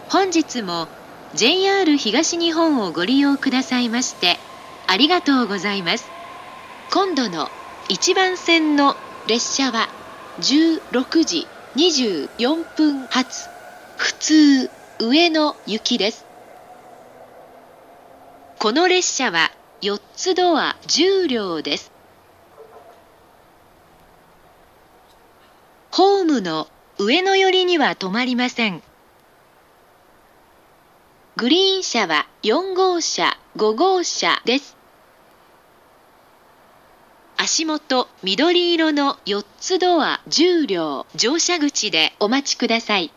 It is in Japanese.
本日も JR 東日本をご利用くださいましてありがとうございます。今度の1番線の列車は16時24分発普通上野行きです。この列車は4つドア10両です。ホームの上野寄りには止まりません。グリーン車は4号車、5号車です。足元緑色の4つドア10両乗車口でお待ちください。